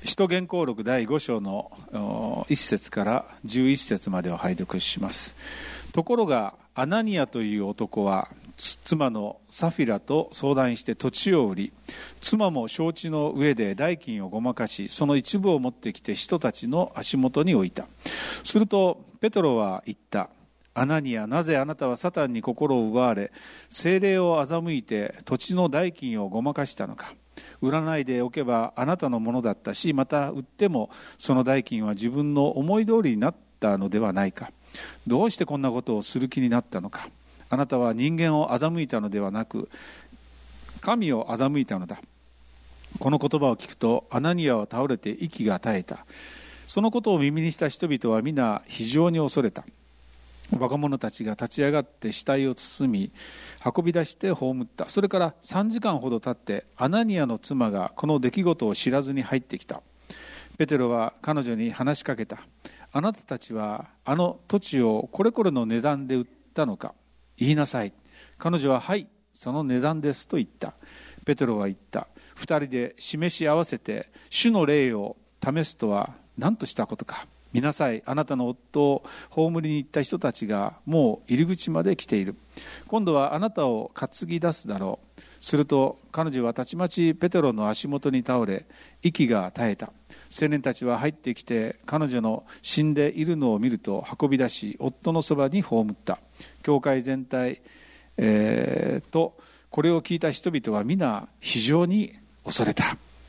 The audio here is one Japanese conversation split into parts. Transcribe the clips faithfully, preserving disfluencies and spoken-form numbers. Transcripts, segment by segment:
使徒言行録だいご章のいっ節からじゅういち節までを拝読します。ところがアナニアという男は妻のサフィラと相談して土地を売り、妻も承知の上で代金をごまかし、その一部を持ってきて人たちの足元に置いた。するとペトロは言った。アナニア、なぜあなたはサタンに心を奪われ、聖霊を欺いて土地の代金をごまかしたのか。売らないでおけばあなたのものだったし、また売ってもその代金は自分の思い通りになったのではないか。どうしてこんなことをする気になったのか。あなたは人間を欺いたのではなく神を欺いたのだ。この言葉を聞くとアナニアは倒れて息が絶えた。そのことを耳にした人々は皆非常に恐れた。若者たちが立ち上がって死体を包み運び出して葬った。それからさんじかんほど経ってアナニアの妻がこの出来事を知らずに入ってきた。ペテロは彼女に話しかけた。あなたたちはあの土地をこれこれの値段で売ったのか。言いなさい。彼女ははい、その値段ですと言った。ペテロは言った。二人で示し合わせて主の霊を試すとは何としたことか。見なさい、あなたの夫を葬りに行った人たちがもう入り口まで来ている。今度はあなたを担ぎ出すだろう。すると彼女はたちまちペテロの足元に倒れ息が絶えた。青年たちは入ってきて彼女の死んでいるのを見ると運び出し夫のそばに葬った。教会全体、えー、とこれを聞いた人々は皆非常に恐れた。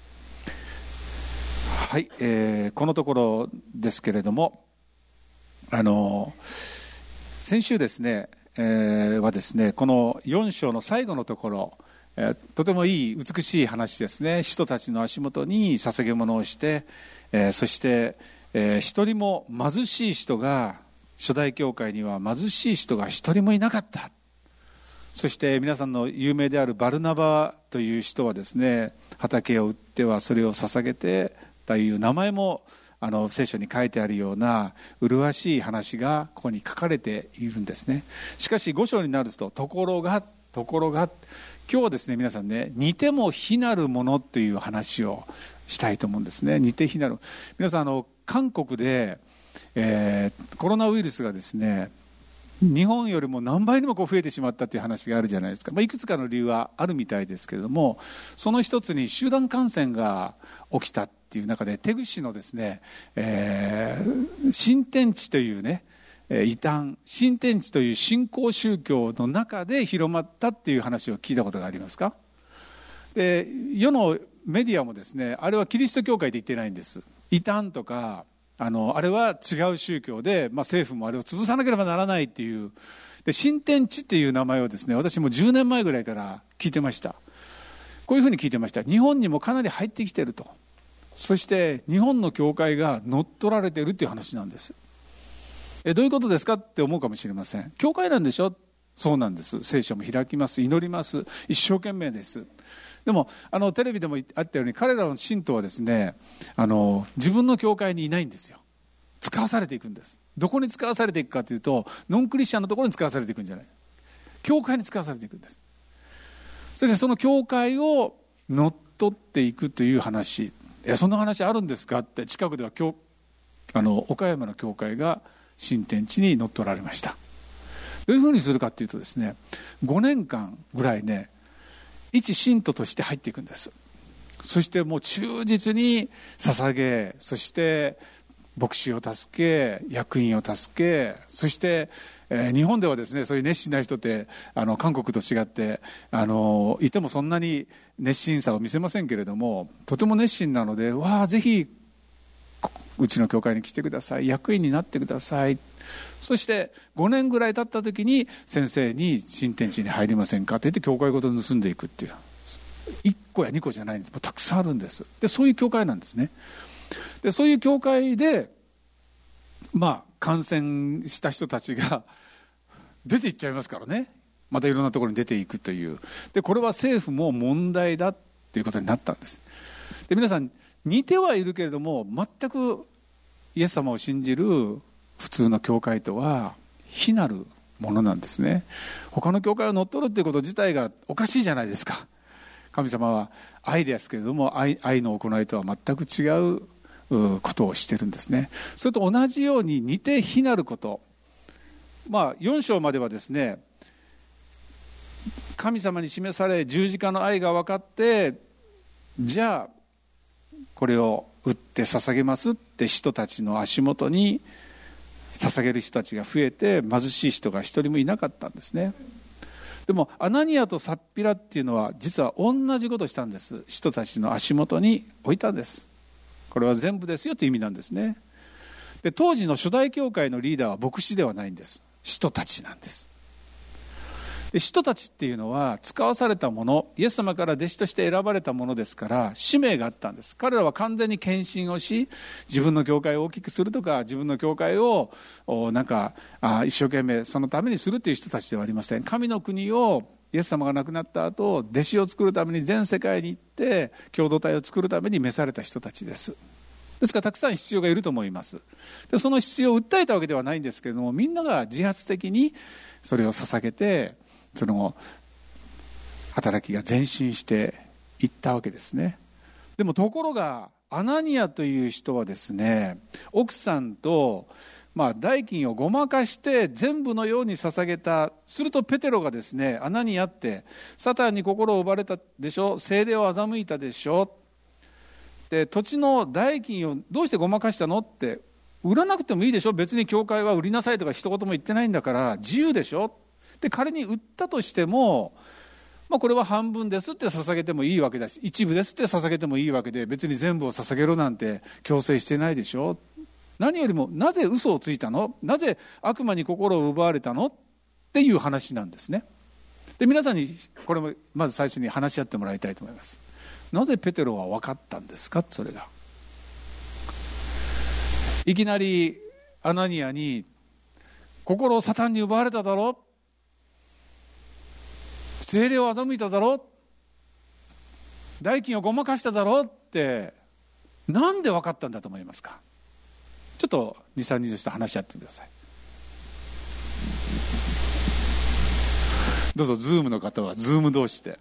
はい、えー、このところですけれども、あの先週ですね、えー、はですねこのよん章の最後のところ、えー、とてもいい美しい話ですね。使徒たちの足元に捧げ物をして、えー、そして、えー、一人も貧しい人が初代教会には貧しい人が一人もいなかった。そして皆さんの有名であるバルナバという人はですね、畑を売ってはそれを捧げてという名前もあの聖書に書いてあるような麗しい話がここに書かれているんですね。しかしご章になるとところがところが今日はですね皆さんね、似ても非なるものという話をしたいと思うんですね。似て非なる。皆さんあの韓国で、えー、コロナウイルスがですね日本よりも何倍にもこう増えてしまったという話があるじゃないですか。まあ、いくつかの理由はあるみたいですけれども、その一つに集団感染が起きたっていう中でテグ市のですね、えー、新天地というね異端、新天地という新興宗教の中で広まったっていう話を聞いたことがありますか。で世のメディアもですね、あれはキリスト教会で言ってないんです。異端とかあのあれは違う宗教で、まあ、政府もあれを潰さなければならないっていうで新天地っていう名前をですね私もじゅうねんまえぐらいから聞いてました。こういうふうに聞いてました。日本にもかなり入ってきてると。そして日本の教会が乗っ取られているっていう話なんです。えどういうことですかって思うかもしれません。教会なんでしょ。そうなんです。聖書も開きます、祈ります、一生懸命です。でもあのテレビでもあったように彼らの信徒はですねあの自分の教会にいないんですよ。使わされていくんです。どこに使わされていくかというとノンクリスチャンのところに使わされていくんじゃない、教会に使わされていくんです。そしてその教会を乗っ取っていくという話、えそんな話あるんですかって近くでは教あの岡山の教会が新天地に乗っ取られました。どういうふうにするかというとですねごねんかんぐらいね一信徒として入っていくんです。そしてもう忠実に捧げ、そして牧師を助け、役員を助け、そして、えー、日本ではですねそういう熱心な人ってあの韓国と違ってあのいてもそんなに熱心さを見せませんけれども、とても熱心なので、わあぜひうちの教会に来てください、役員になってください。そしてごねんぐらい経った時に先生に新天地に入りませんかと言って教会ごと盗んでいくっていう、いっこやにこじゃないんです。もうたくさんあるんです。でそういう教会なんですね。でそういう教会でまあ感染した人たちが出ていっちゃいますからね、またいろんなところに出ていくという。でこれは政府も問題だということになったんです。で皆さん似てはいるけれども全くイエス様を信じる普通の教会とは非なるものなんですね。他の教会を乗っ取るっていうこと自体がおかしいじゃないですか。 神様は愛ですけれども、 愛, 愛の行いとは全く違うことをしてるんですね。それと同じように似て非なること、まあ、よん章まではですね、神様に示され十字架の愛が分かって、じゃあこれを売って捧げますって人たちの足元に捧げる人たちが増えて、貧しい人が一人もいなかったんですね。でもアナニアとサッピラっていうのは実は同じことをしたんです。人たちの足元に置いたんです。これは全部ですよという意味なんですね。で、当時の初代教会のリーダーは牧師ではないんです。人たちなんです。で、人たちっていうのは使わされたもの、イエス様から弟子として選ばれたものですから、使命があったんです。彼らは完全に献身をし、自分の教会を大きくするとか、自分の教会をなんかあ一生懸命そのためにするという人たちではありません。神の国をイエス様が亡くなった後、弟子を作るために全世界に行って共同体を作るために召された人たちです。ですからたくさん必要がいると思います。で、その必要を訴えたわけではないんですけれども、みんなが自発的にそれを捧げて、その働きが前進していったわけですね。でもところがアナニアという人はですね、奥さんとまあ代金をごまかして全部のように捧げた。するとペテロがですね、アナニアってサタンに心を奪われたでしょ、聖霊を欺いたでしょ、で土地の代金をどうしてごまかしたのって、売らなくてもいいでしょ、別に教会は売りなさいとか一言も言ってないんだから自由でしょ。で、仮に売ったとしても、まあ、これは半分ですって捧げてもいいわけだし、一部ですって捧げてもいいわけで、別に全部を捧げろなんて強制してないでしょ。何よりもなぜ嘘をついたの、なぜ悪魔に心を奪われたのっていう話なんですね。で、皆さんにこれもまず最初に話し合ってもらいたいと思います。なぜペテロは分かったんですか。それがいきなりアナニアに心をサタンに奪われただろう、聖霊を欺いただろう、代金をごまかしただろうって、なんで分かったんだと思いますか。ちょっとに、さんにんと話し合ってください。どうぞ、ズームの方はズーム同士で。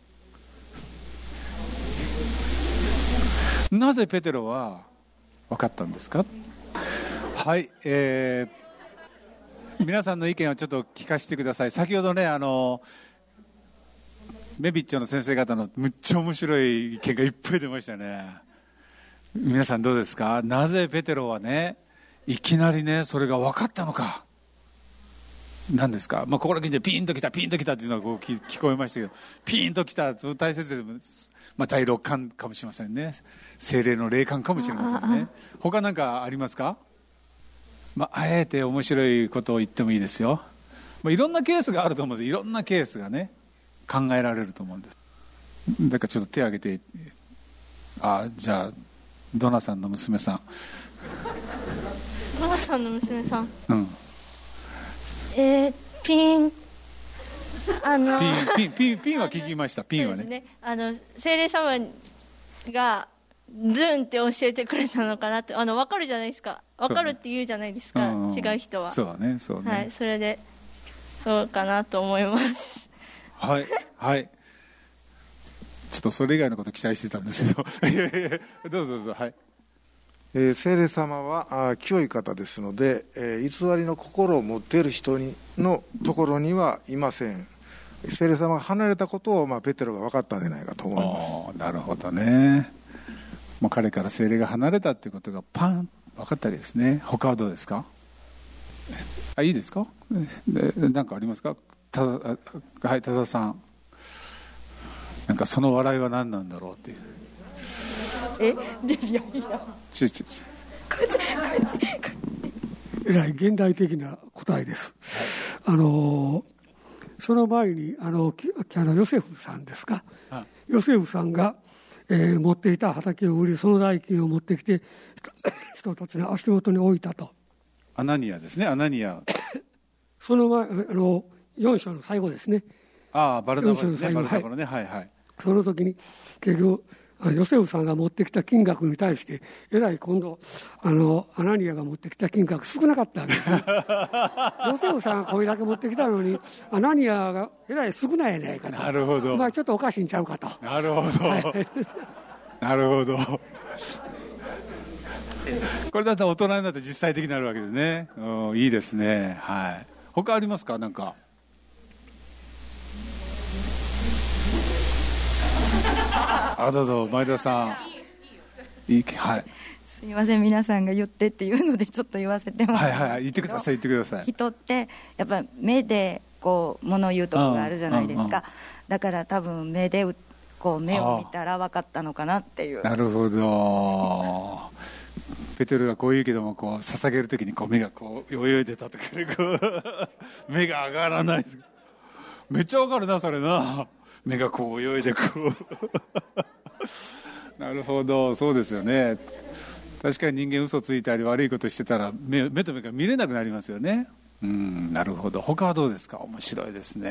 なぜペテロは分かったんですか。はい、えー、皆さんの意見をちょっと聞かせてください。先ほどね、あのメビッチョの先生方のむっちゃ面白い意見がいっぱい出ましたね。皆さんどうですか。なぜペテロはね、いきなりね、それが分かったのか。何ですか。まあ、ここら辺でピンときたピンときたっていうのがこう 聞, 聞こえましたけど、ピンときた大切です。まあ、第六感かもしれませんね。聖霊の霊感かもしれませんね。他何かありますか。まあ、あえて面白いことを言ってもいいですよ。まあ、いろんなケースがあると思うんです。いろんなケースがね考えられると思うんです。だからちょっと手を挙げて。あ、じゃあドナさんの娘さん。 ドナさんの娘さん、 うん、 えー、ピンあのピンピンピンピンは聞きました。ピンは ね, ねあの聖霊様がズンって教えてくれたのかなって、あの分かるじゃないですか。分かるって言うじゃないですか、 うんうん、 違う人は。 そうね、そうね、 はい、それでそうかなと思います。 はいはい、ちょっとそれ以外のこと期待してたんですけどどうぞどうぞ。はい、 えー、聖霊様はあ清い方ですので、えー、偽りの心を持っている人にのところにはいません。聖霊様が離れたことを、まあ、ペテロが分かったんじゃないかと思います。 なるほどね。もう彼から聖霊が離れたっていうことがパン分かったりですね。他はどうですか。あ、いいですか。何かありますか。たはい、田澤さん。なんかその笑いは何なんだろうっていう。 え、いやいやちょちょちょこっちこっちえらい現代的な答えです、はい、あのその前にあのあのヨセフさんですか、はい、ヨセフさんが、えー、持っていた畑を売り、その代金を持ってきて人たちの足元に置いたと。 アナニアですね。アナニアその前あのよん章の最後ですね。 ああ、バルナバですね。バルナバのね、 はい、 はいはい。 その時に結局ヨセフさんが持ってきた金額に対してえらい今度あのアナニアが持ってきた金額少なかったわけですねヨセフさんがこれだけ持ってきたのにアナニアがえらい少ないやないかと。 なるほど、 まあ、ちょっとおかしいんちゃうかと。 なるほど、 はい、 なるほどこれだったら大人になって実際的になるわけですね。うん、いいですね。はい。他ありますか？なんかあ、どうぞ前田さん。いい、はい。 すいません、皆さんが言ってっていうのでちょっと言わせてもらうんですけど、 はいはい、言ってください言ってください。 人ってやっぱ目でこう物を言うところがあるじゃないですか、うんうんうん、だから多分目でこう目を見たら分かったのかなっていう。 なるほどペテロがこう言うけども、こう捧げるときにこう目がこう泳いでたとか、ね、こう目が上がらない。めっちゃわかるなそれな、目がこう泳いでこうなるほど、そうですよね。確かに人間嘘ついたり悪いことしてたら 目, 目と目が見れなくなりますよね。うん、なるほど。他はどうですか？面白いですね。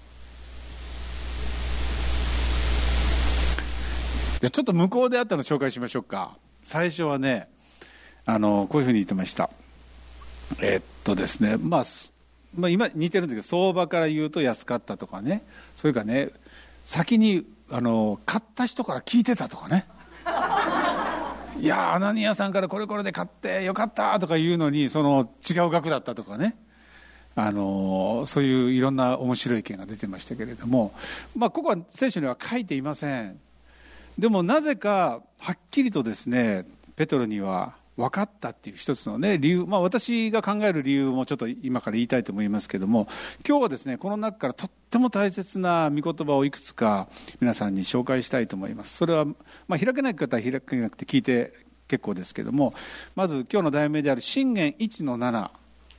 じゃあちょっと向こうであったの紹介しましょうか。最初はね、あのこういうふうに言ってました。えー、っとですね、まあ、まあ今似てるんだけど、相場から言うと安かったとかね、それからね、先にあの買った人から聞いてたとかねいやアナニアさんからこれこれで買ってよかったとか言うのに、その違う額だったとかね、あのそういういろんな面白い意見が出てましたけれども、まあ、ここは聖書には書いていません。でもなぜかはっきりとですね、ペトロには分かったっていう一つのね理由、まあ、私が考える理由もちょっと今から言いたいと思いますけども、今日はですねこの中からとっても大切な御言葉をいくつか皆さんに紹介したいと思います。それは、まあ、開けない方は開けなくて聞いて結構ですけども、まず今日の題名である箴言いちのなな、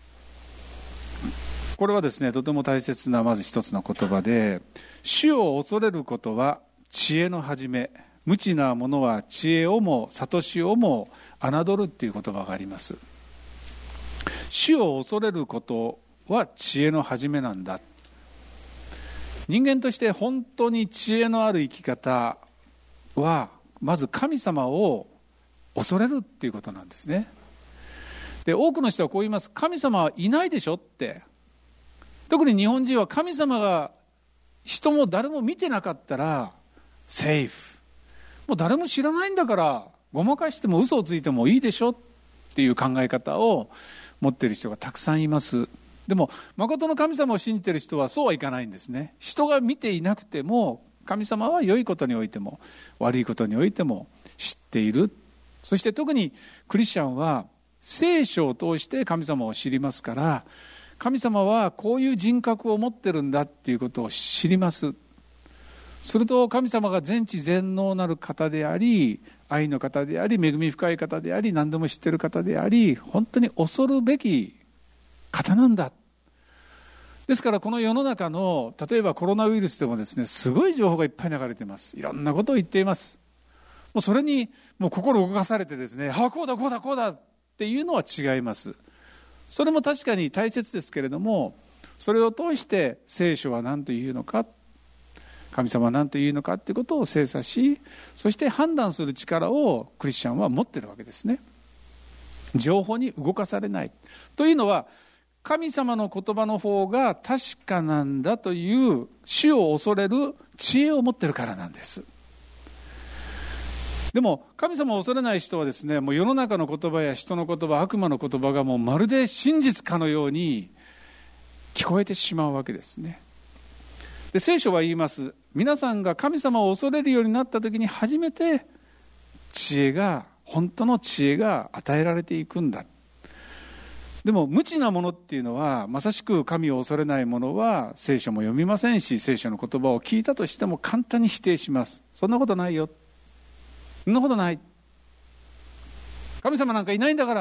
これはですねとても大切なまず一つの言葉で、主を恐れることは知恵の始め、無知な者は知恵をも悟しをも侮るっていう言葉があります。主を恐れることは知恵の始めなんだ。人間として本当に知恵のある生き方はまず神様を恐れるっていうことなんですね。で、多くの人はこう言います。神様はいないでしょって。特に日本人は神様が人も誰も見てなかったらセーフ、もう誰も知らないんだからごまかしても嘘をついてもいいでしょっていう考え方を持っている人がたくさんいます。でも誠の神様を信じている人はそうはいかないんですね。人が見ていなくても神様は良いことにおいても悪いことにおいても知っている。そして特にクリスチャンは聖書を通して神様を知りますから、神様はこういう人格を持ってるんだっていうことを知ります。すると神様が全知全能なる方であり、愛の方であり、恵み深い方であり、何でも知っている方であり、本当に恐るべき方なんだ。ですからこの世の中の例えばコロナウイルスでもですね、すごい情報がいっぱい流れています。いろんなことを言っています。もうそれにもう心動かされてですね、ああこうだこうだこうだっていうのは違います。それも確かに大切ですけれども、それを通して聖書は何というのか、神様は何というのかということを精査し、そして判断する力をクリスチャンは持っているわけですね。情報に動かされないというのは、神様の言葉の方が確かなんだという主を恐れる知恵を持っているからなんです。でも神様を恐れない人はですね、もう世の中の言葉や人の言葉、悪魔の言葉がもうまるで真実かのように聞こえてしまうわけですね。で、聖書は言います。皆さんが神様を恐れるようになった時に初めて知恵が、本当の知恵が与えられていくんだ。でも無知なものっていうのは、まさしく神を恐れないものは聖書も読みませんし、聖書の言葉を聞いたとしても簡単に否定します。そんなことないよ、そんなことない、神様なんかいないんだから。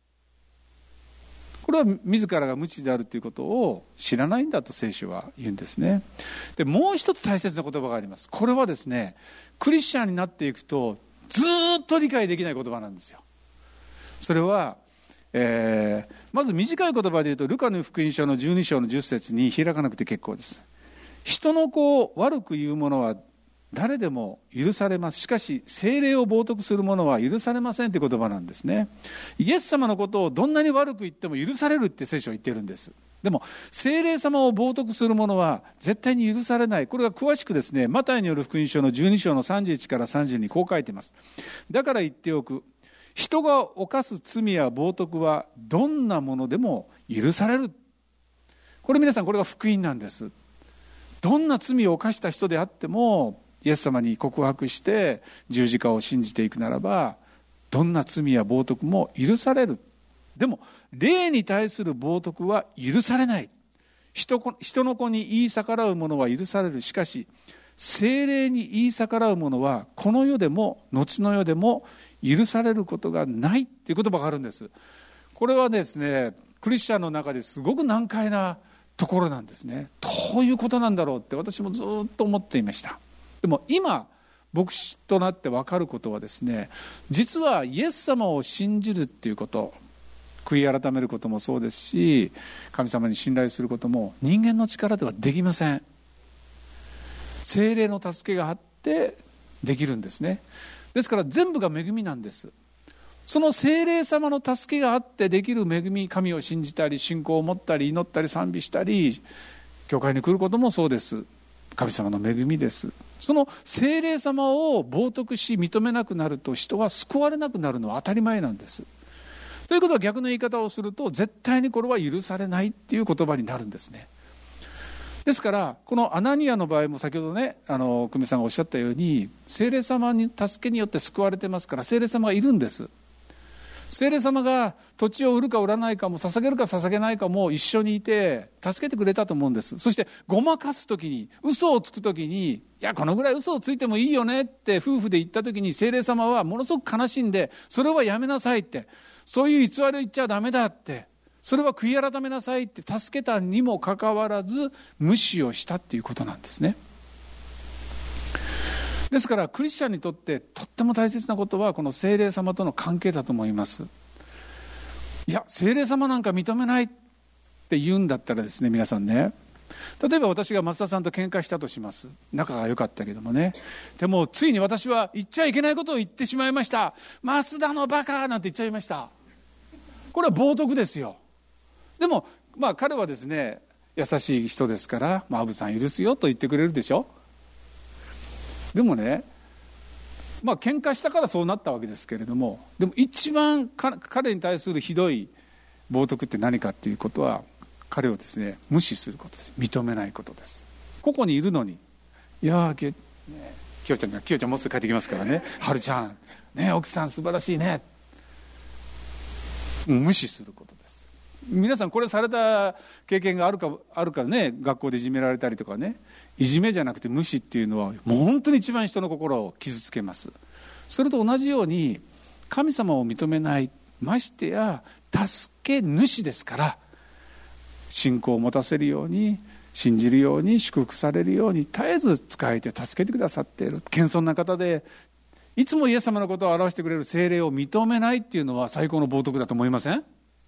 これは自らが無知であるということを知らないんだと聖書は言うんですね。で、もう一つ大切な言葉があります。これはですね、クリスチャンになっていくとずっと理解できない言葉なんですよ。それは、えー、まず短い言葉で言うと、ルカの福音書のじゅうに章のじゅっ節に開かなくて結構です。人の子を悪く言う者は誰でも許されます。しかし聖霊を冒涜する者は許されませんという言葉なんですね。イエス様のことをどんなに悪く言っても許されるって聖書は言ってるんです。でも聖霊様を冒涜する者は絶対に許されない。これが詳しくですね、マタイによる福音書のじゅうに章のさんじゅういちからさんじゅうにこう書いています。だから言っておく、人が犯す罪や冒涜はどんなものでも許される。これ皆さん、これが福音なんです。どんな罪を犯した人であってもイエス様に告白して十字架を信じていくならば、どんな罪や冒涜も許される。でも霊に対する冒涜は許されない。 人, 人の子に言い逆らう者は許される。しかし聖霊に言い逆らう者はこの世でも後の世でも許されることがないっていう言葉があるんです。これはですね、クリスチャンの中ですごく難解なところなんですね。どういうことなんだろうって私もずっと思っていました。でも今牧師となって分かることはですね、実はイエス様を信じるっていうこと、悔い改めることもそうですし、神様に信頼することも人間の力ではできません。聖霊の助けがあってできるんですね。ですから全部が恵みなんです。その聖霊様の助けがあってできる恵み、神を信じたり信仰を持ったり祈ったり賛美したり教会に来ることもそうです。神様の恵みです。その聖霊様を冒涜し認めなくなると人は救われなくなるのは当たり前なんです。ということは逆の言い方をすると絶対にこれは許されないっていう言葉になるんですね。ですからこのアナニアの場合も先ほどね、あの久米さんがおっしゃったように聖霊様に助けによって救われてますから、聖霊様がいるんです。聖霊様が土地を売るか売らないかも捧げるか捧げないかも一緒にいて助けてくれたと思うんです。そしてごまかすときに、嘘をつくときに、いやこのぐらい嘘をついてもいいよねって夫婦で言ったときに聖霊様はものすごく悲しんで、それはやめなさいって、そういう偽りを言っちゃダメだって、それは悔い改めなさいって助けたにもかかわらず無視をしたっていうことなんですね。ですからクリスチャンにとってとっても大切なことはこの聖霊様との関係だと思います。いや聖霊様なんか認めないって言うんだったらですね、皆さんね、例えば私が増田さんと喧嘩したとします。仲が良かったけどもね、でもついに私は言っちゃいけないことを言ってしまいました。増田のバカなんて言っちゃいました。これは冒涜ですよ。でもまあ彼はですね優しい人ですから、まあ、アブさん許すよと言ってくれるでしょ。でもね、まあ喧嘩したからそうなったわけですけれども、でも一番彼に対するひどい冒涜って何かっていうことは、彼をですね無視することです。認めないことです。ここにいるのに、いやーきよ、ね、きよちゃんがきよちゃんもうすぐ帰ってきますからね、はるちゃんね、奥さん素晴らしいね、無視することです。皆さんこれされた経験があるかあるからね、学校でいじめられたりとかね、いじめじゃなくて無視っていうのはもう本当に一番人の心を傷つけます。それと同じように神様を認めない、ましてや助け主ですから、信仰を持たせるように、信じるように、祝福されるように絶えず仕えて助けてくださっている謙遜な方で、いつもイエス様のことを表してくれる聖霊を認めないっていうのは最高の冒涜だと思いません？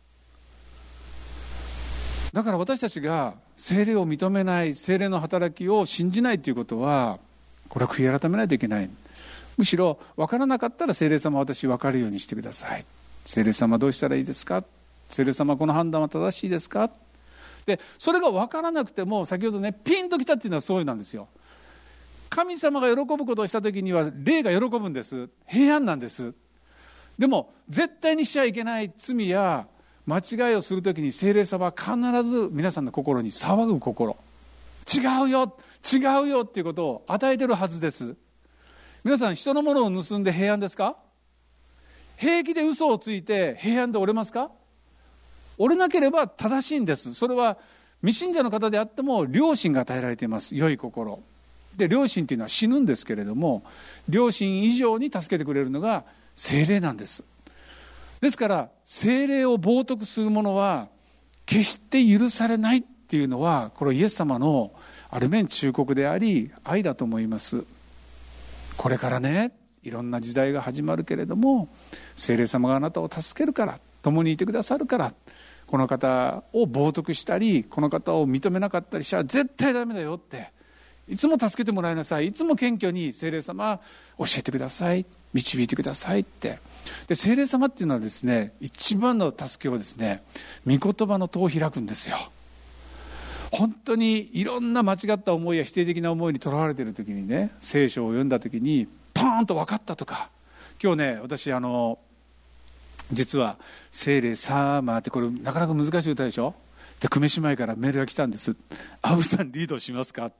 だから私たちが聖霊を認めない、聖霊の働きを信じないということは、これは悔い改めないといけない。むしろ分からなかったら聖霊様、私分かるようにしてください。聖霊様どうしたらいいですか？聖霊様この判断は正しいですか？でそれが分からなくても、先ほどねピンときたっていうのはそうなんですよ。神様が喜ぶことをした時には霊が喜ぶんです。平安なんです。でも絶対にしちゃいけない罪や間違いをするときに聖霊様は必ず皆さんの心に騒ぐ心、違うよ違うよっていうことを与えてるはずです。皆さん人のものを盗んで平安ですか？平気で嘘をついて平安で折れますか？折れなければ正しいんです。それは未信者の方であっても良心が与えられています。良い心で、良心っていうのは死ぬんですけれども、良心以上に助けてくれるのが聖霊なんです。ですから聖霊を冒涜する者は決して許されないっていうのは、これイエス様のある面忠告であり愛だと思います。これからねいろんな時代が始まるけれども、聖霊様があなたを助けるから、共にいてくださるから、この方を冒涜したりこの方を認めなかったりしたら絶対ダメだよっていつも助けてもらいなさい、いつも謙虚に聖霊様教えてください、導いてくださいって。で聖霊様っていうのはですね、一番の助けをですね、御言葉の戸を開くんですよ。本当にいろんな間違った思いや否定的な思いにとらわれている時にね、聖書を読んだ時にパーンと分かったとか、今日ね私あの実は聖霊様ってこれなかなか難しい歌でしょ。で久米姉妹からメールが来たんです。アブさんリードしますかって。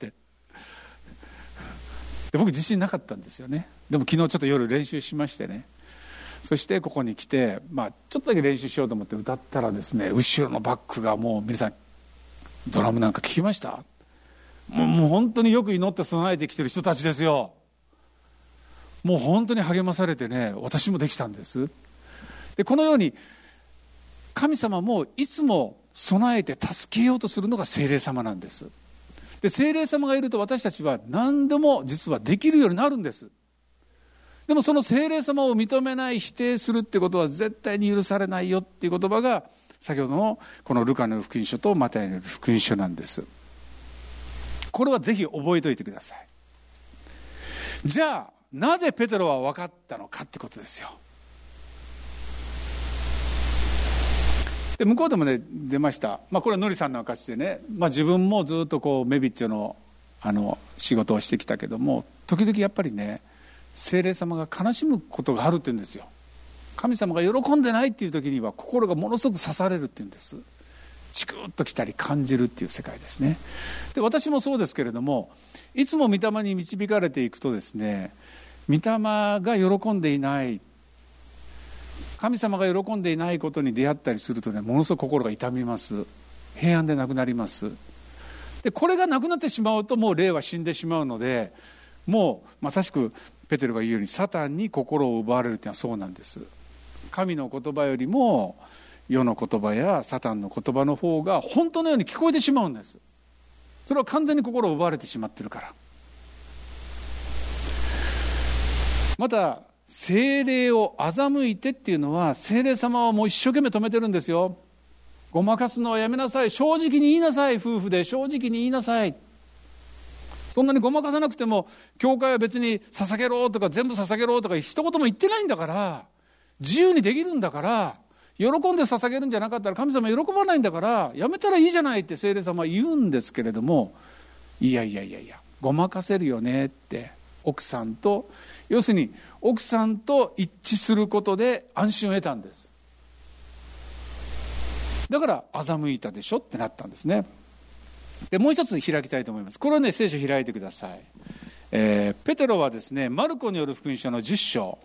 で僕自信なかったんですよね。でも昨日ちょっと夜練習しましてね、そしてここに来て、まあ、ちょっとだけ練習しようと思って歌ったらですね、後ろのバックがもう皆さんドラムなんか聞きました？もう、もう本当によく祈って備えてきてる人たちですよ。もう本当に励まされてね、私もできたんです。でこのように神様もいつも備えて助けようとするのが聖霊様なんです。で聖霊様がいると私たちは何でも実はできるようになるんです。でもその聖霊様を認めない、否定するってことは絶対に許されないよっていう言葉が先ほどのこのルカの福音書とマタイの福音書なんです。これはぜひ覚えておいてください。じゃあなぜペテロは分かったのかってことですよ。で向こうでもね出ました、まあ、これはノリさんの証でね、まあ、自分もずっとこうメビッチョ の, あの仕事をしてきたけども、時々やっぱりね聖霊様が悲しむことがあるって言うんですよ。神様が喜んでないっていう時には心がものすごく刺されるっていうんです。チクッときたり感じるっていう世界ですね。で私もそうですけれども、いつも御霊に導かれていくとですね、御霊が喜んでいない、神様が喜んでいないことに出会ったりするとね、ものすごく心が痛みます。平安でなくなります。でこれがなくなってしまうともう霊は死んでしまうので、もうまさしくペテロが言うようにサタンに心を奪われるというのはそうなんです。神の言葉よりも世の言葉やサタンの言葉の方が本当のように聞こえてしまうんです。それは完全に心を奪われてしまってるから。また聖霊を欺いてっていうのは、聖霊様はもう一生懸命止めてるんですよ。ごまかすのはやめなさい、正直に言いなさい、夫婦で正直に言いなさい。そんなにごまかさなくても、教会は別に捧げろとか全部捧げろとか一言も言ってないんだから、自由にできるんだから、喜んで捧げるんじゃなかったら神様喜ばないんだから、やめたらいいじゃないって聖霊様は言うんですけれども、いやいやいやいや、ごまかせるよねって、奥さんと、要するに奥さんと一致することで安心を得たんです。だから欺いたでしょってなったんですね。でもう一つ開きたいと思います。これはね、聖書開いてください。えー、ペテロはですね、マルコによる福音書のじゅっ章、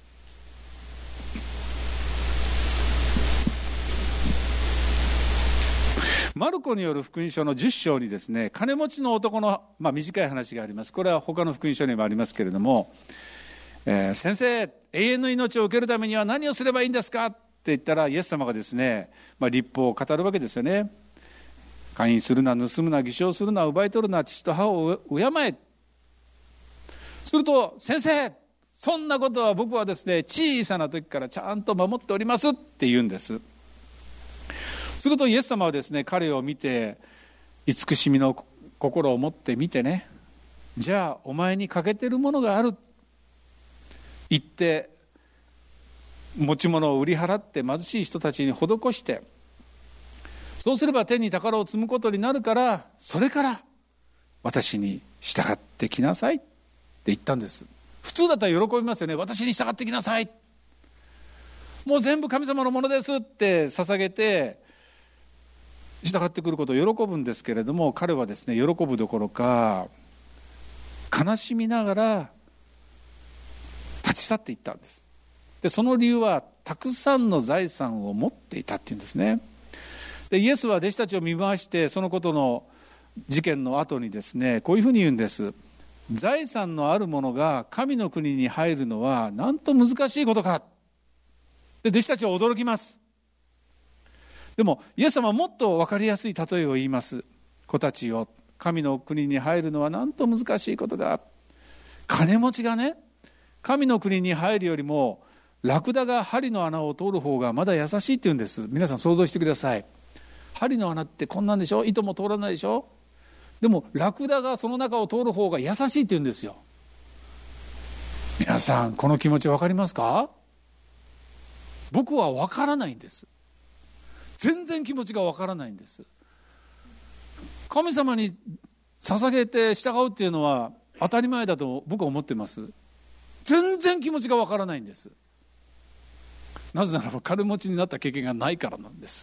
マルコによる福音書のじゅっ章にですね、金持ちの男の、まあ、短い話があります。これは他の福音書にもありますけれども、えー、先生、永遠の命を受けるためには何をすればいいんですかって言ったら、イエス様がですね、まあ、律法を語るわけですよね。姦淫するな、盗むな、偽証するな、奪い取るな、父と母を敬え。すると、先生、そんなことは僕はですね、小さな時からちゃんと守っておりますって言うんです。するとイエス様はですね、彼を見て、慈しみの心を持って見てね、じゃあお前に欠けてるものがある、言って持ち物を売り払って貧しい人たちに施して、そうすれば天に宝を積むことになるから、それから私に従ってきなさいって言ったんです。普通だったら喜びますよね。私に従ってきなさい、もう全部神様のものですって捧げて従ってくることを喜ぶんですけれども、彼はですね、喜ぶどころか悲しみながら立ち去っていったんです。でその理由は、たくさんの財産を持っていたっていうんですね。でイエスは弟子たちを見回して、そのことの事件の後にですね、こういうふうに言うんです。財産のある者が神の国に入るのはなんと難しいことか。で弟子たちは驚きます。でもイエス様はもっと分かりやすい例えを言います。子たちよ、神の国に入るのはなんと難しいことだ。金持ちがね、神の国に入るよりもラクダが針の穴を通る方がまだ優しいって言うんです。皆さん想像してください。針の穴ってこんなんでしょ、糸も通らないでしょ。 でもラクダがその中を通る方が優しいって言うんですよ。皆さんこの気持ち分かりますか？僕は分からないんです。全然気持ちが分からないんです。神様に捧げて従うっていうのは当たり前だと僕は思ってます。全然気持ちが分からないんです。なぜならば金持ちになった経験がないからなんです。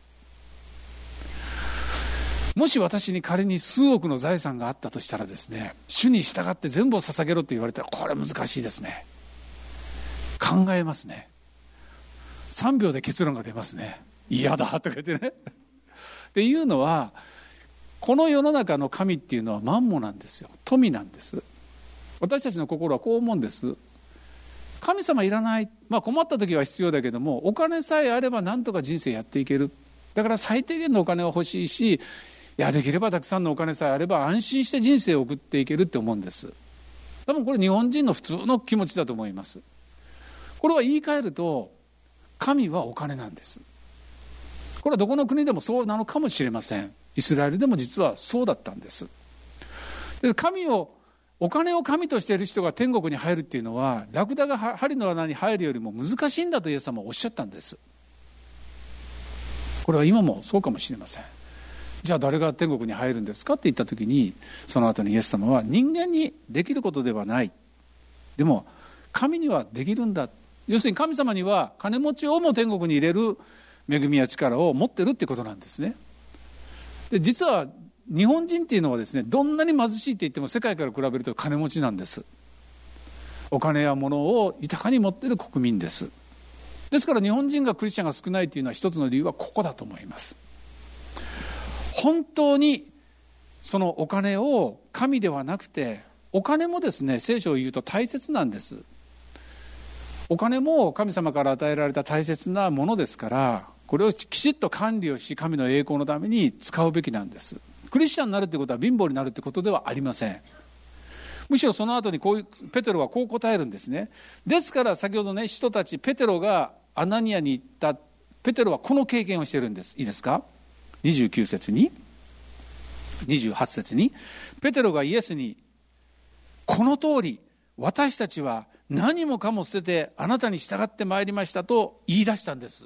もし私に仮に数億の財産があったとしたらですね、主に従って全部を捧げろって言われたら、これ難しいですね。考えますね。さんびょうで結論が出ますね。嫌だとか言ってねっていうのは、この世の中の神っていうのはマンモなんですよ。富なんです。私たちの心はこう思うんです。神様いらない、まあ、困った時は必要だけども、お金さえあれば何とか人生やっていける。だから最低限のお金は欲しいし、いやできればたくさんのお金さえあれば安心して人生を送っていけるって思うんです。多分これ日本人の普通の気持ちだと思います。これは言い換えると、神はお金なんです。これはどこの国でもそうなのかもしれません。イスラエルでも実はそうだったんです。で、神をお金を神としている人が天国に入るっていうのは、ラクダが針の穴に入るよりも難しいんだとイエス様はおっしゃったんです。これは今もそうかもしれません。じゃあ誰が天国に入るんですかって言った時に、その後にイエス様は、人間にできることではない、でも神にはできるんだ。要するに神様には金持ちをも天国に入れる恵みや力を持ってるってことなんですね。で、実は日本人っていうのはですね、どんなに貧しいって言っても世界から比べると金持ちなんです。お金や物を豊かに持っている国民です。ですから日本人がクリスチャンが少ないというのは一つの理由はここだと思います。本当にそのお金を神ではなくて、お金もですね、聖書を言うと大切なんです。お金も神様から与えられた大切なものですから、これをきちっと管理をし、神の栄光のために使うべきなんです。クリスチャンになるということは貧乏になるということではありません。むしろその後にこういうペテロはこう答えるんですね。ですから先ほどね、人たち、ペテロがアナニアに行った、ペテロはこの経験をしているんです。いいですか。にじゅうきゅう節ににじゅうはち節に、ペテロがイエスに、この通り私たちは何もかも捨ててあなたに従ってまいりましたと言い出したんです。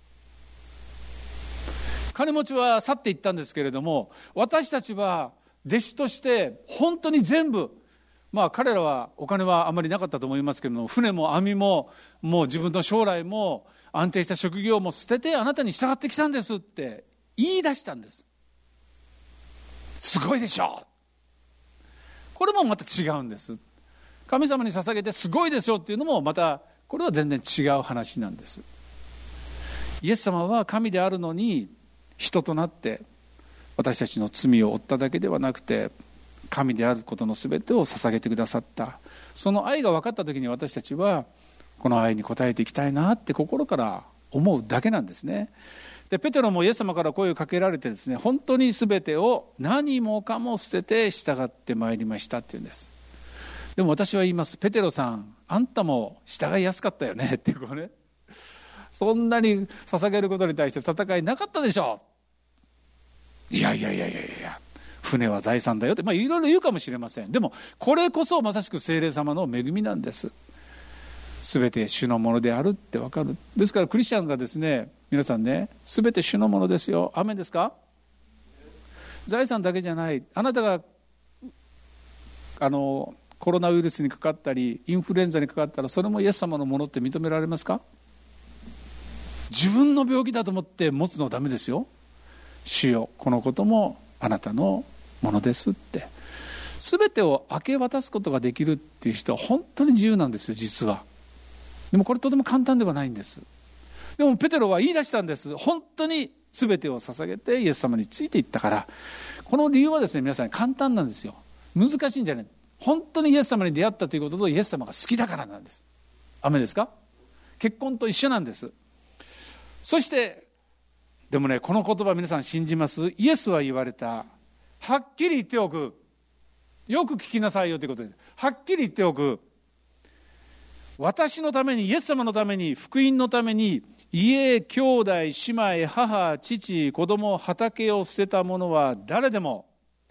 金持ちは去っていったんですけれども、私たちは弟子として本当に全部、まあ彼らはお金はあまりなかったと思いますけれども、船も網ももう自分の将来も安定した職業も捨ててあなたに従ってきたんですって言い出したんです。すごいでしょう。これもまた違うんです。神様に捧げてすごいでしょうっていうのもまたこれは全然違う話なんです。イエス様は神であるのに人となって私たちの罪を負っただけではなくて、神であることのすべてを捧げてくださった。その愛が分かった時に私たちはこの愛に応えていきたいなって心から思うだけなんですね。でペテロもイエス様から声をかけられてですね、本当にすべてを何もかも捨てて従ってまいりましたっていうんです。でも私は言います。ペテロさん、あんたも従いやすかったよねってこうね、そんなに捧げることに対して戦いなかったでしょう。いやいやいやいやいや、船は財産だよって、まあいろいろ言うかもしれません。でもこれこそまさしく聖霊様の恵みなんです。すべて主のものであるって分かる。ですからクリスチャンがですね、皆さんね、すべて主のものですよ。アメンですか。財産だけじゃない。あなたがあのコロナウイルスにかかったりインフルエンザにかかったら、それもイエス様のものって認められますか。自分の病気だと思って持つのはダメですよ。主よ、このこともあなたのものですって、全てを明け渡すことができるっていう人は本当に自由なんですよ、実は。でもこれとても簡単ではないんです。でもペテロは言い出したんです。本当に全てを捧げてイエス様についていったから。この理由はですね、皆さん簡単なんですよ。難しいんじゃない。本当にイエス様に出会ったということとイエス様が好きだからなんです。アメですか。結婚と一緒なんです。そしてでもね、この言葉皆さん信じます。イエスは言われた。はっきり言っておく。よく聞きなさいよということです。はっきり言っておく。私のために、イエス様のために、福音のために、家、兄弟、姉妹、母、父、子供、畑を捨てた者は誰でも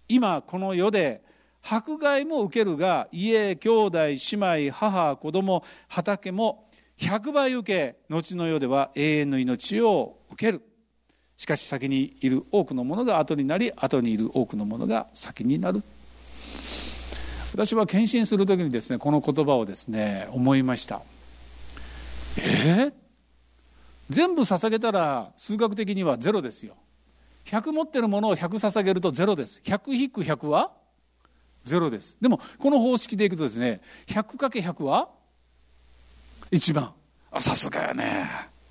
今この世で迫害も受けるが、家、兄弟、姉妹、母、子供、畑も百倍受け、後の世では永遠の命を受ける。しかし先にいる多くのものが後になり、後にいる多くのものが先になる。私は献身するときにですね、この言葉をですね、思いました。えー、全部捧げたら数学的にはゼロですよ。ひゃく持ってるものをひゃく捧げるとゼロです。ひゃく引くひゃくはゼロです。でもこの方式でいくとですね、ひゃくかけるひゃくはいちまん。あ、さすがやね。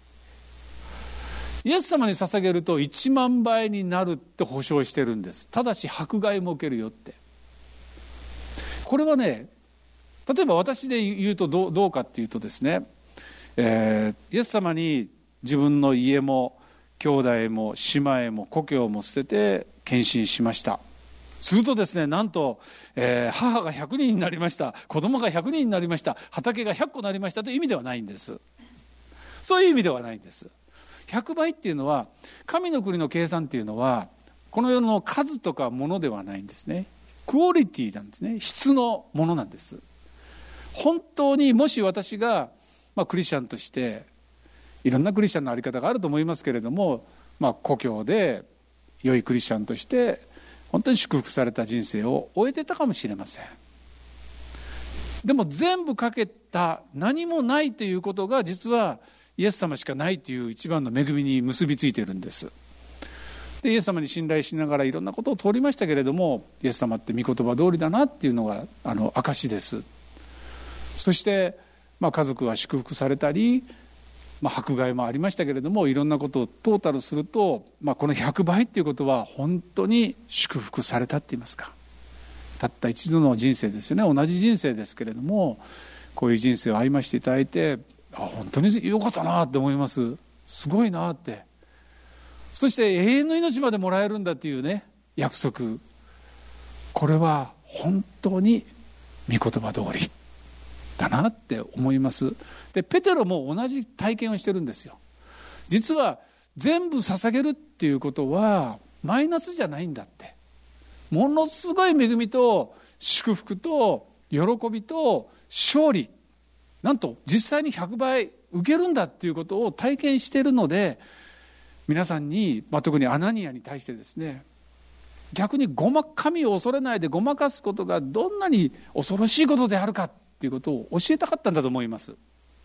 イエス様に捧げるといちまん倍になるって保証してるんです。ただし迫害も受けるよって。これはね、例えば私で言うとどう、どうかっていうとですね、えー、イエス様に自分の家も兄弟も姉妹も故郷も捨てて献身しました。するとですね、なんと、えー、母がひゃくにんになりました、子供がひゃくにんになりました、畑がひゃっこになりましたという意味ではないんです。そういう意味ではないんです。ひゃくばいっていうのは、神の国の計算っていうのはこの世の数とかものではないんですね。クオリティなんですね。質のものなんです。本当にもし私が、まあ、クリスチャンとしていろんなクリスチャンの在り方があると思いますけれども、まあ、故郷で良いクリスチャンとして本当に祝福された人生を終えてたかもしれません。でも全部かけた何もないということが、実はイエス様しかないという一番の恵みに結びついているんです。でイエス様に信頼しながらいろんなことを通りましたけれども、イエス様って御言葉通りだなっていうのがあの証です。そして、まあ、家族は祝福されたり、まあ、迫害もありましたけれども、いろんなことをトータルすると、まあ、このひゃくばいっていうことは本当に祝福されたって言いますか、たった一度の人生ですよね。同じ人生ですけれども、こういう人生を歩ませていただいて、あ、本当によかったなって思います。すごいなって。そして永遠の命までもらえるんだっていうね、約束。これは本当に御言葉通りだなって思います。でペテロも同じ体験をしてるんですよ。実は全部捧げるっていうことはマイナスじゃないんだって。ものすごい恵みと祝福と喜びと勝利、なんと実際にひゃくばい受けるんだっていうことを体験しているので、皆さんに、まあ、特にアナニアに対してですね、逆にごま神を恐れないでごまかすことがどんなに恐ろしいことであるかっていうことを教えたかったんだと思います。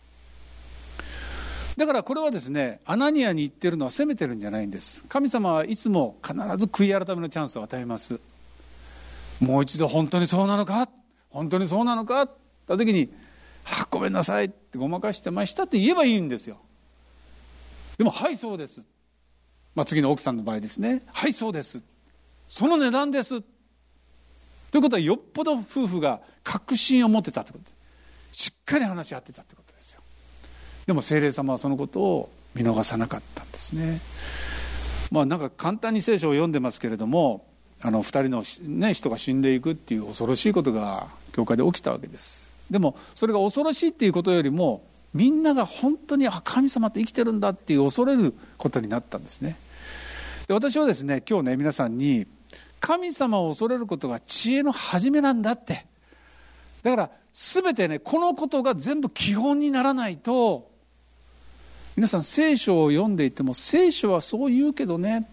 だからこれはですね、アナニアに言ってるのは責めてるんじゃないんです。神様はいつも必ず悔い改めのチャンスを与えます。もう一度本当にそうなのか、本当にそうなのかって言った時に、あ、ごめんなさいってごまかしてましたって言えばいいんですよ。でも、はいそうです、まあ、次の奥さんの場合ですね、はいそうです、その値段ですということは、よっぽど夫婦が確信を持ってたということです。しっかり話し合ってたということですよ。でも聖霊様はそのことを見逃さなかったんですね。まあなんか簡単に聖書を読んでますけれども、あのふたりの、ね、人が死んでいくっていう恐ろしいことが教会で起きたわけです。でもそれが恐ろしいっていうことよりも、みんなが本当にあ神様って生きてるんだっていう恐れることになったんですね。で私はですね、今日ね、皆さんに神様を恐れることが知恵の始めなんだって。だから全てね、このことが全部基本にならないと、皆さん聖書を読んでいても、聖書はそう言うけどねって、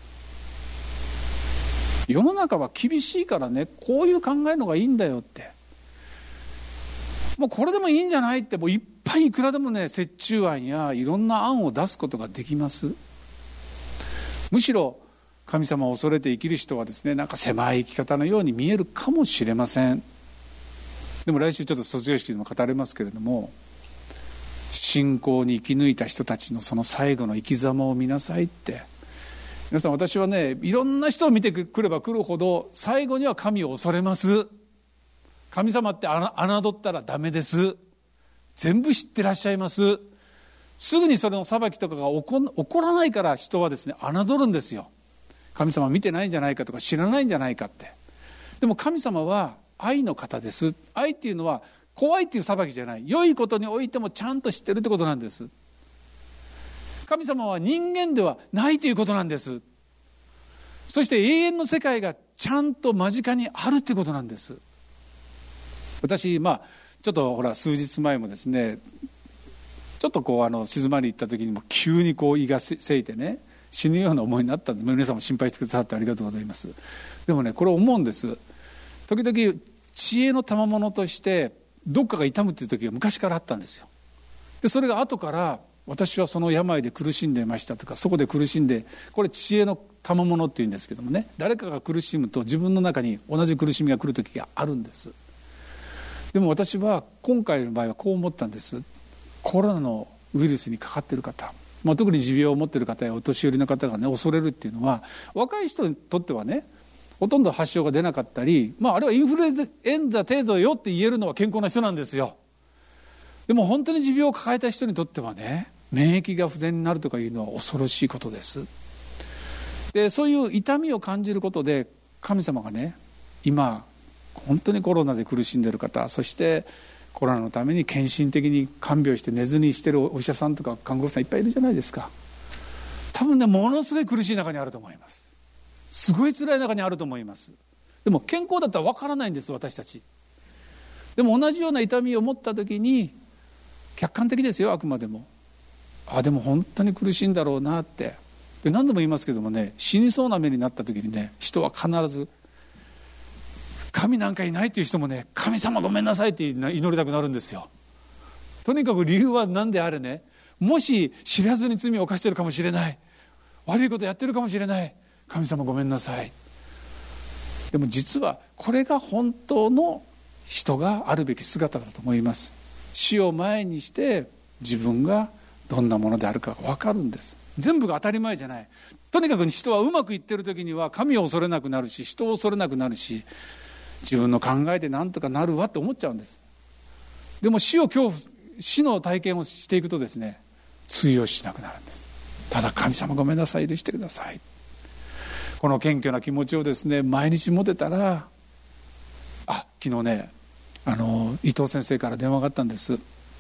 世の中は厳しいからね、こういう考えのがいいんだよって、もうこれでもいいんじゃないって、もういっぱいいくらでもね、折衷案やいろんな案を出すことができます。むしろ神様を恐れて生きる人はですね、なんか狭い生き方のように見えるかもしれません。でも来週ちょっと卒業式でも語れますけれども、信仰に生き抜いた人たちのその最後の生き様を見なさいって。皆さん、私はね、いろんな人を見てくればくるほど、最後には神を恐れます。神様って侮ったらダメです。全部知ってらっしゃいます。すぐにそれの裁きとかが起こ、起こらないから、人はですね、侮るんですよ。神様見てないんじゃないかとか、知らないんじゃないかって。でも神様は愛の方です。愛っていうのは怖いっていう裁きじゃない、良いことにおいてもちゃんと知ってるってことなんです。神様は人間ではないということなんです。そして永遠の世界がちゃんと間近にあるっていうことなんです。私、まあ、ちょっとほら数日前もですね、ちょっとこうあの静まり行った時にも急にこう胃がせいてね、死ぬような思いになったんです。皆さんも心配してくださってありがとうございます。でもね、これ思うんです。時々知恵の賜物としてどっかが痛むっていう時が昔からあったんですよ。でそれが後から私はその病で苦しんでいましたとか、そこで苦しんで、これ知恵の賜物っていうんですけどもね、誰かが苦しむと自分の中に同じ苦しみが来る時があるんです。でも私は今回の場合はこう思ったんです。コロナのウイルスにかかっている方、まあ、特に持病を持っている方やお年寄りの方がね恐れるっていうのは、若い人にとってはねほとんど発症が出なかったり、まあ、あれはインフルエンザ程度よって言えるのは健康な人なんですよ。でも本当に持病を抱えた人にとってはね、免疫が不全になるとかいうのは恐ろしいことです。でそういう痛みを感じることで、神様がね今本当にコロナで苦しんでいる方、そしてコロナのために献身的に看病して寝ずにしているお医者さんとか看護婦さんいっぱいいるじゃないですか。多分ねものすごい苦しい中にあると思います。すごい辛い中にあると思います。でも健康だったらわからないんです、私たち。でも同じような痛みを持った時に、客観的ですよ、あくまでも、あでも本当に苦しいんだろうなって。で何度も言いますけどもね、死にそうな目になった時にね、人は必ず神なんかいないっていう人もね、神様ごめんなさいって祈りたくなるんですよ。とにかく理由は何であれね、もし知らずに罪を犯しているかもしれない、悪いことやってるかもしれない、神様ごめんなさい。でも実はこれが本当の人があるべき姿だと思います。死を前にして自分がどんなものであるかが分かるんです。全部が当たり前じゃない。とにかく人はうまくいってる時には神を恐れなくなるし、人を恐れなくなるし、自分の考えで何とかなるわって思っちゃうんです。でも死を恐怖死の体験をしていくとですね、通用しなくなるんです。ただ神様ごめんなさい、許してください、この謙虚な気持ちをですね毎日持てたら、あ昨日ねあの伊藤先生から電話があったんです。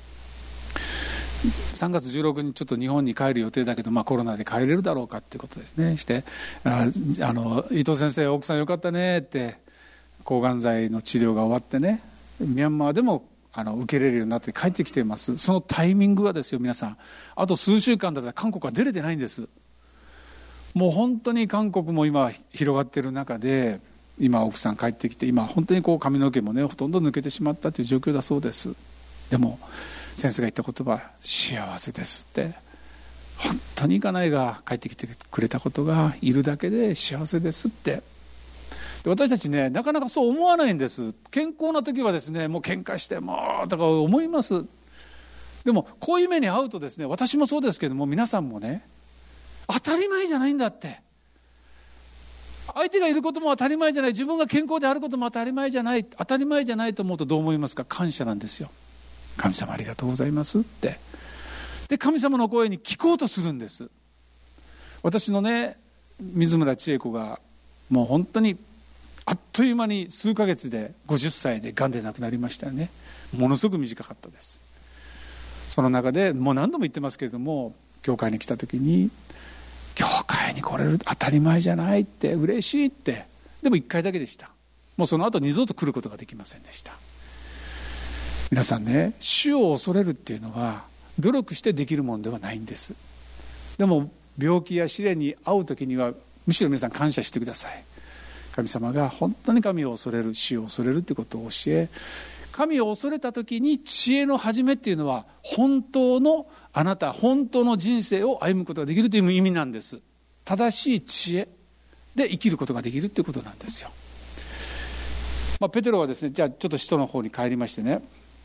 さんがつじゅうろくにちちょっと日本に帰る予定だけど、まあ、コロナで帰れるだろうかっていうことですね。してああの伊藤先生奥さんよかったねって、抗がん剤の治療が終わってね、ミャンマーでもあの受け入れるようになって帰ってきています。そのタイミングはですよ皆さん、あと数週間だったら韓国は出れてないんです。もう本当に韓国も今広がっている中で、今奥さん帰ってきて、今本当にこう髪の毛もねほとんど抜けてしまったという状況だそうです。でも先生が言った言葉、幸せですって、本当に家内が帰ってきてくれたことがいるだけで幸せですって。で私たちねなかなかそう思わないんです。健康な時はですねもう喧嘩してもうとか思います。でもこういう目に遭うとですね、私もそうですけども皆さんもね、当たり前じゃないんだって、相手がいることも当たり前じゃない、自分が健康であることも当たり前じゃない、当たり前じゃないと思うとどう思いますか？感謝なんですよ。神様ありがとうございますって。で神様の声に聞こうとするんです。私のね水村千恵子がもう本当にあっという間に数ヶ月でごじゅっさいでがんで亡くなりましたよね。ものすごく短かったです。その中でもう何度も言ってますけれども、教会に来た時に教会に来れる当たり前じゃないって、嬉しいって。でもいっかいだけでした。もうその後二度と来ることができませんでした。皆さんね、死を恐れるっていうのは努力してできるものではないんです。でも病気や試練に遭う時にはむしろ皆さん感謝してください。神様が本当に神を恐れる、死を恐れるということを教え、神を恐れた時に知恵の始めっていうのは本当のあなた本当の人生を歩むことができるという意味なんです。正しい知恵で生きることができるということなんですよ。まあ、ペテロはですね、じゃあちょっと使徒の方に帰りましてね、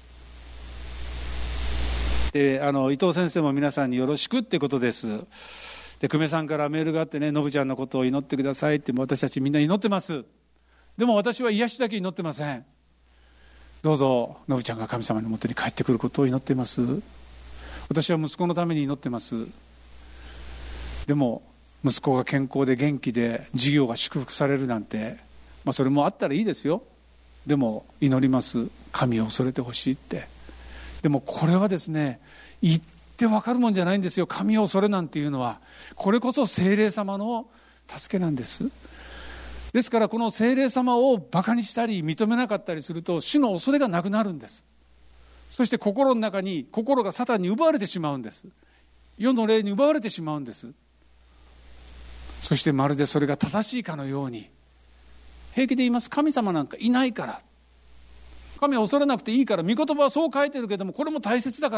であの伊藤先生も皆さんによろしくってことです。で久米さんからメールがあってね、のぶちゃんのことを祈ってくださいって、私たちみんな祈ってます。でも私は癒しだけ祈ってません。どうぞのぶちゃんが神様のもとに帰ってくることを祈っています。私は息子のために祈ってます。でも息子が健康で元気で事業が祝福されるなんて、まあ、それもあったらいいですよ。でも祈ります。神を恐れてほしいって。でもこれはですね、言って分かるもんじゃないんですよ。神を恐れなんていうのは、これこそ聖霊様の助けなんです。 ですからこの聖霊様をバカにしたり認めなかったりすると、主の恐れがなくなるんです。そして心の中に、心がサタンに奪われてしまうんです。世の霊に奪われてしまうんです。そしてまるでそれが正しいかのように、平気で言います。神様なんかいないから、神は恐れなくていいから、御言葉はそう書いてるけども、これも大切だから。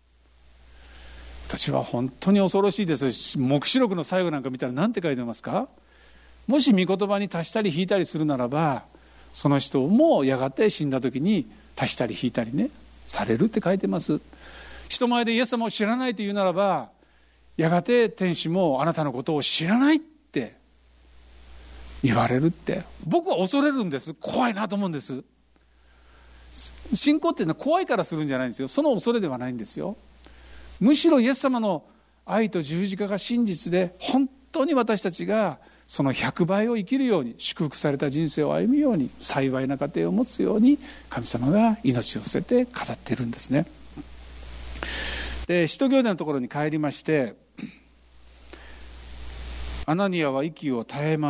私は本当に恐ろしいです。黙示録の最後なんか見たら何て書いてますか。もし御言葉に足したり引いたりするならば、その人もやがて死んだ時に足したり引いたりねされるって書いてます。人前でイエス様を知らないというならば、やがて天使もあなたのことを知らないって言われるって、僕は恐れるんです。怖いなと思うんです。信仰っていうのは怖いからするんじゃないんですよ。その恐れではないんですよ。むしろイエス様の愛と十字架が真実で、本当に私たちがそのひゃくばいを生きるように、祝福された人生を歩むように、幸いな家庭を持つように、神様が命を捨てて語っているんですね。で、使徒行伝のところに帰りまして、アナニアは息を絶えます。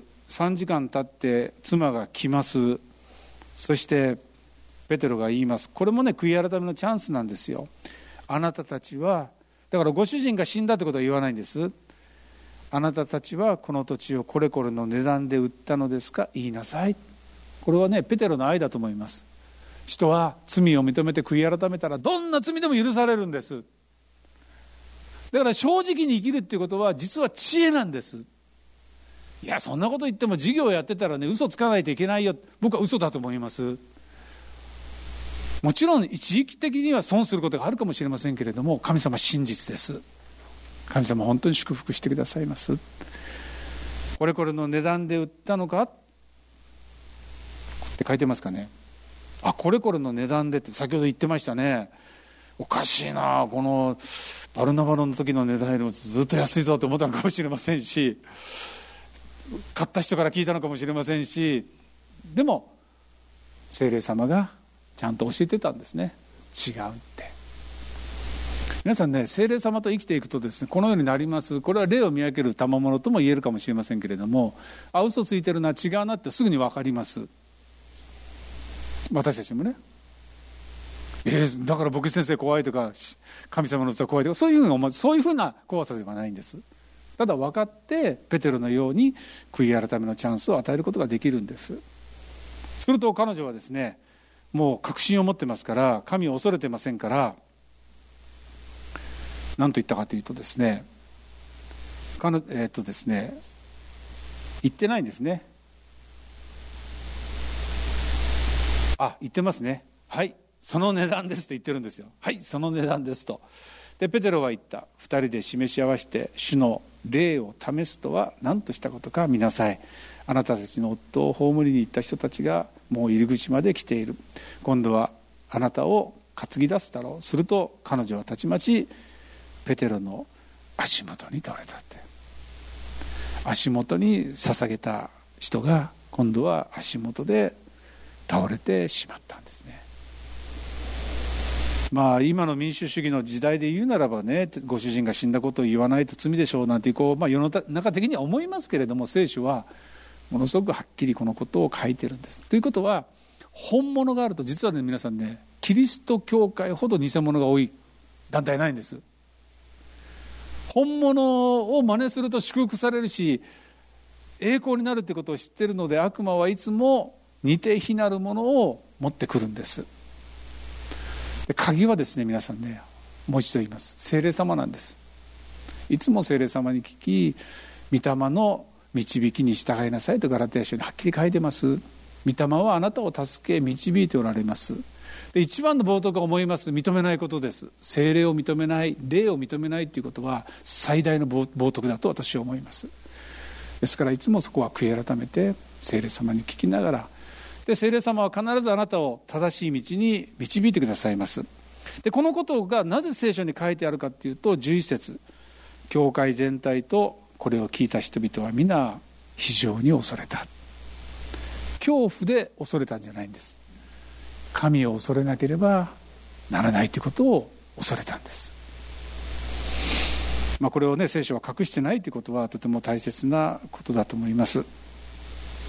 さんじかん経って妻が来ます。そしてペテロが言います。これもね、悔い改めのチャンスなんですよ。あなたたちは、だからご主人が死んだってことは言わないんです。あなたたちはこの土地をこれこれの値段で売ったのですか、言いなさい。これはね、ペテロの愛だと思います。人は罪を認めて悔い改めたら、どんな罪でも許されるんです。だから正直に生きるっていうことは実は知恵なんです。いや、そんなこと言っても事業やってたらね、嘘つかないといけないよ。僕は嘘だと思います。もちろん一時的には損することがあるかもしれませんけれども、神様真実です。神様本当に祝福してくださいます。これこれの値段で売ったのかって書いてますかね。あ、これこれの値段でって先ほど言ってましたね。おかしいな、このバルナバの時の値段よりもずっと安いぞと思ったのかもしれませんし、買った人から聞いたのかもしれませんし、でも聖霊様がちゃんと教えてたんですね。違うって。皆さんね、聖霊様と生きていくとですね、このようになります。これは霊を見分ける賜物とも言えるかもしれませんけれども、あ、嘘ついてるな、違うなってすぐに分かります。私たちもね、えー、だから牧師先生怖いとか、神様の器怖いとか、そういうふうに思う、そういうふうな怖さではないんです。ただ分かってペテロのように悔い改めのチャンスを与えることができるんです。すると彼女はですね、もう確信を持ってますから、神を恐れてませんから、何と言ったかというとですね、彼女、えー、っとですね言ってないんですね。あ、言ってますね。はい、その値段ですと言ってるんですよ。はい、その値段ですと。でペテロは言った。二人で示し合わせて、主の霊を試すとは何としたことか見なさい。あなたたちの夫を葬りに行った人たちがもう入り口まで来ている。今度はあなたを担ぎ出すだろう。すると彼女はたちまちペテロの足元に倒れたって。足元に捧げた人が今度は足元で倒れてしまったんですね。まあ今の民主主義の時代で言うならばね、ご主人が死んだことを言わないと罪でしょうなんてこう、まあ、世の中的には思いますけれども、聖書はものすごくはっきりこのことを書いてるんです。ということは、本物があると、実はね、皆さんね、キリスト教会ほど偽物が多い団体ないんです。本物を真似すると祝福されるし、栄光になるということを知っているので、悪魔はいつも似て非なるものを持ってくるんです。で、鍵はですね、皆さんね、もう一度言います。聖霊様なんです。いつも聖霊様に聞き、御霊の導きに従いなさいとガラテヤ書にはっきり書いてます。御霊はあなたを助け導いておられます。で、一番の冒涜が思います認めないことです。聖霊を認めない、霊を認めないということは最大の冒涜だと私は思います。ですからいつもそこは悔い改めて聖霊様に聞きながら、で聖霊様は必ずあなたを正しい道に導いてくださいます。でこのことがなぜ聖書に書いてあるかというと、じゅういち節、教会全体とこれを聞いた人々は皆非常に恐れた。恐怖で恐れたんじゃないんです。神を恐れなければならないということを恐れたんです。まあ、これをね、聖書は隠してないということはとても大切なことだと思います。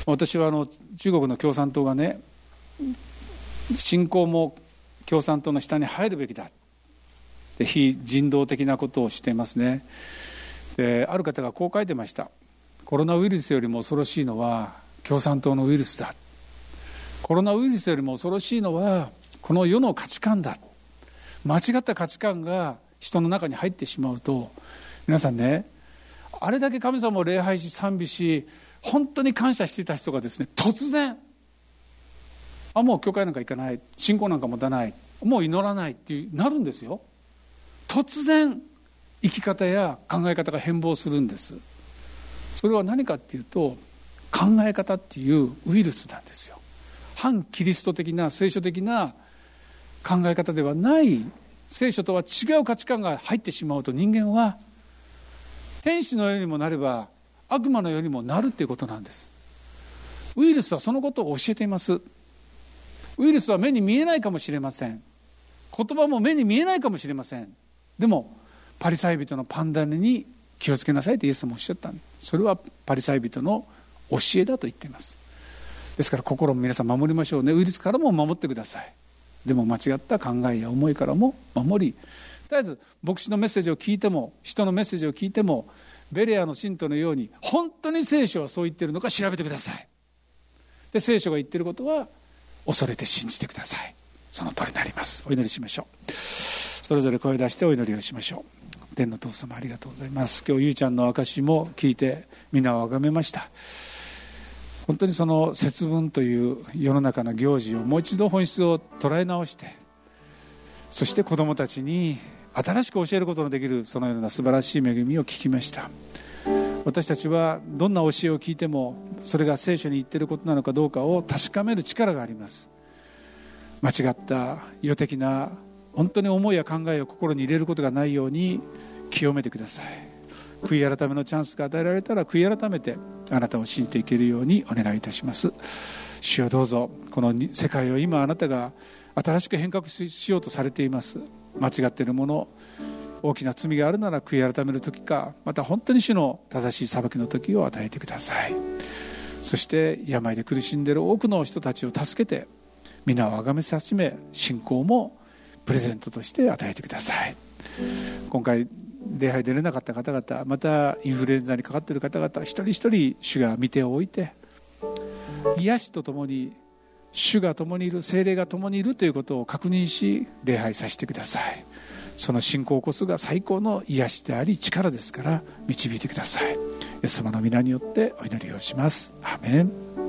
私はあの中国の共産党がね、信仰も共産党の下に入るべきだ、で非人道的なことをしていますね。である方がこう書いてました。コロナウイルスよりも恐ろしいのは共産党のウイルスだ。コロナウイルスよりも恐ろしいのはこの世の価値観だ。間違った価値観が人の中に入ってしまうと、皆さんね、あれだけ神様を礼拝し賛美し本当に感謝していた人がですね、突然あもう教会なんか行かない、信仰なんか持たない、もう祈らないっていうなるんですよ。突然生き方や考え方が変貌するんです。それは何かっていうと、考え方っていうウイルスなんですよ。反キリスト的な聖書的な考え方ではない、聖書とは違う価値観が入ってしまうと、人間は天使のようにもなれば悪魔のようにもなるっていうことなんです。ウイルスはそのことを教えています。ウイルスは目に見えないかもしれません。言葉も目に見えないかもしれません。でもパリサイ人のパンダネに気をつけなさいってイエス様おっしゃった。それはパリサイ人の教えだと言っています。ですから心も皆さん守りましょうね。ウイルスからも守ってください。でも間違った考えや思いからも守り、とりあえず牧師のメッセージを聞いても、人のメッセージを聞いても、ベレアの信徒のように本当に聖書はそう言っているのか調べてください。で聖書が言っていることは恐れて信じてください。その通りになります。お祈りしましょう。それぞれ声を出してお祈りをしましょう。天の父様、ありがとうございます。今日ゆうちゃんの証も聞いて皆をあがめました。本当にその節分という世の中の行事をもう一度本質を捉え直して、そして子どもたちに新しく教えることのできるそのような素晴らしい恵みを聞きました。私たちはどんな教えを聞いてもそれが聖書に言っていることなのかどうかを確かめる力があります。間違った世的な本当に思いや考えを心に入れることがないように清めてください。悔い改めのチャンスが与えられたら悔い改めてあなたを信じていけるようにお願いいたします。主よどうぞこの世界を今あなたが新しく変革しようとされています。間違っているもの、大きな罪があるなら悔い改める時か、また本当に主の正しい裁きの時を与えてください。そして病で苦しんでいる多くの人たちを助けて皆をあがめ始め、信仰もプレゼントとして与えてください。今回礼拝出れなかった方々、またインフルエンザにかかっている方々、一人一人主が見ておいて、癒しとともに主が共にいる、聖霊が共にいるということを確認し礼拝させてください。その信仰こそが最高の癒しであり力ですから導いてください。イエス様の皆によってお祈りをします。アーメン。